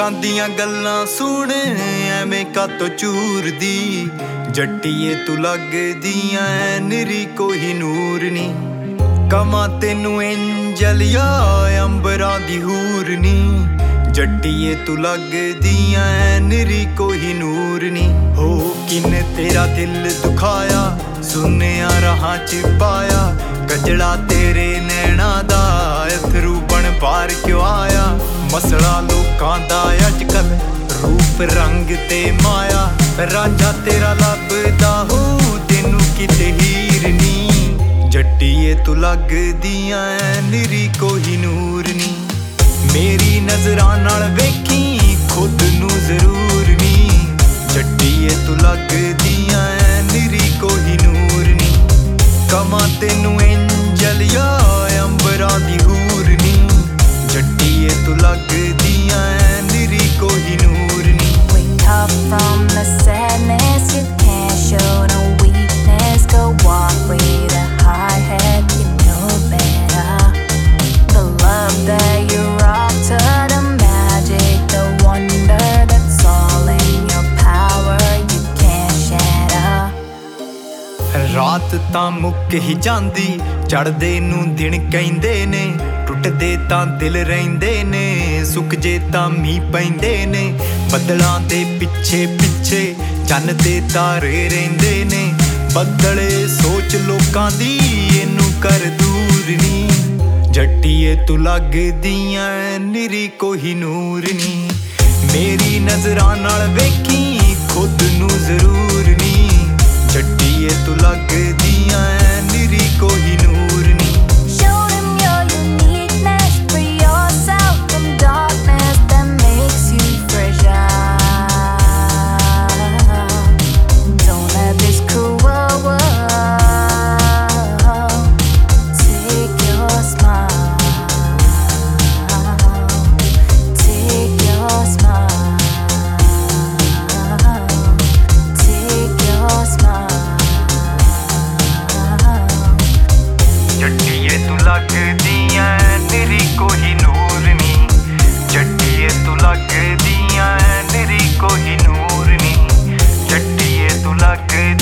ਲੋਕਾਂ ਦੀਆਂ ਗੱਲਾਂ ਸੁਣ ਐਵੇਂ ਕਾਤੋਂ ਚੂਰਦੀ। ਜੱਟੀਏ ਤੂੰ ਲੱਗਦੀ ਐ ਨਿਰੀ ਕੋਈ ਨੂਰ ਨੀ। ਕਮਾਂ ਤੈਨੂੰ ਇੰਜਲ ਜਾਂ ਅੰਬਰਾਂ ਦੀ ਹੂਰ ਨੀ। ਜੱਟੀਏ ਤੂੰ ਲੱਗਦੀ ਐ ਨਿਰੀ ਕੋਈ ਨੂਰ ਨੀ। ਹੋ ਕਿਨੇ ਤੇਰਾ ਦਿਲ ਦੁਖਾਇਆ, ਸੁਨਿਆ ਰਾਹਾਂ ਚ ਪਾਇਆ। ਗਜੜਾ ਤੇਰੇ ਨੈਣਾ ਦਾ ਅਥਰੂ ਬਣ ਬਾਹਰ ਕਿਉਂ ਆਇਆ। ਮਸਲਾ ਲੋਕਾਂ ਦਾ ਅੱਜ ਕੱਲ ਰੂਪ ਰੰਗ ਤੇ ਮਾਇਆ। ਰਾਂਝਾ ਤੇਰਾ ਲੱਭਦਾ ਹੋ ਤੈਨੂੰ ਕਿਤੇ ਹੀਰ ਨੀ। ਜੱਟੀਏ ਤੂੰ ਲੱਗਦੀ ਐ ਨਿਰੀ ਕੋਈ ਨੂਰ ਨੀ। ਮੇਰੀ ਨਜ਼ਰਾਂ ਨਾਲ ਵੇਖੀ ਖੁਦ ਨੂੰ ਜ਼ਰੂਰ ਨੀ। ਜੱਟੀਏ ਤੂੰ ਲੱਗਦੀ ਐ ਨਿਰੀ ਕੋਈ ਨੂਰ ਨੀ। ਕਮਾਂ ਤੈਨੂੰ ਇੰਜਲ ਜਾਂ ਅੰਬਰਾਂ ਦੀ ਹੂਰ ਨੀ। ਜੱਟੀਏ ਤੂੰ ਲੱਗਦੀ ਐ ਨਿਰੀ ਕੋਈ ਨੂਰ ਨੀ। Wake up from the sadness, you can't show no weakness. Go walk with a hard head, you know better. The love that you rock to the magic, the wonder that's all in your power, you can't shatter. ਰਾਤ ਤਾਂ ਮੁੱਕ ਹੀ ਜਾਂਦੀ, ਚੜ੍ਹਦੇ ਨੂੰ ਦਿਨ ਕਹਿੰਦੇ ਨੇ। ਟੁੱਟਦੇ ਤਾਂ ਦਿਲ ਰਹਿੰਦੇ ਨੇ, ਸੁੱਕ ਜੇ ਤਾਂ ਮੀਂਹ ਪੈਂਦੇ ਨੇ। ਬੱਦਲਾਂ ਦੇ ਪਿੱਛੇ ਪਿੱਛੇ ਚੰਨ ਦੇ ਤਾਰੇ ਰਹਿੰਦੇ ਨੇ। ਬੱਦਲੇ ਸੋਚ ਲੋਕਾਂ ਦੀ ਇਹਨੂੰ ਕਰ ਦੂਰ ਨੀ। ਜੱਟੀਏ ਤੂੰ ਲੱਗਦੀ ਐ ਨਿਰੀ ਕੋਈ ਨੂਰ ਨੀ। ਮੇਰੀ ਨਜ਼ਰਾਂ ਨਾਲ ਵੇਖੀ ਖੁਦ ਨੂੰ ਜ਼ਰੂਰ ਨੀ। ਜੱਟੀਏ ਤੂੰ ਲੱਗਦੀ ਐ ਨਿਰੀ ਕੋਈ ਨੂਰ ਨੀ। Show them your uniqueness, free yourself from darkness that makes you fragile. Don't let this cruel world take your smile. Take your smile. Take your smile. ਜੱਟੀਏ ਤੂੰ ਲੱਗਦੀ ਐ ਨਿਰੀ ਕੋਈ ਨੂਰ ਨੀ। ਜੱਟੀਏ ਤੂੰ ਲੱਗਦੀ ਐ ਨਿਰੀ ਕੋਈ ਨੂਰ ਨੀ। ਜੱਟੀਏ ਤੂੰ ਲੱਗਦੀ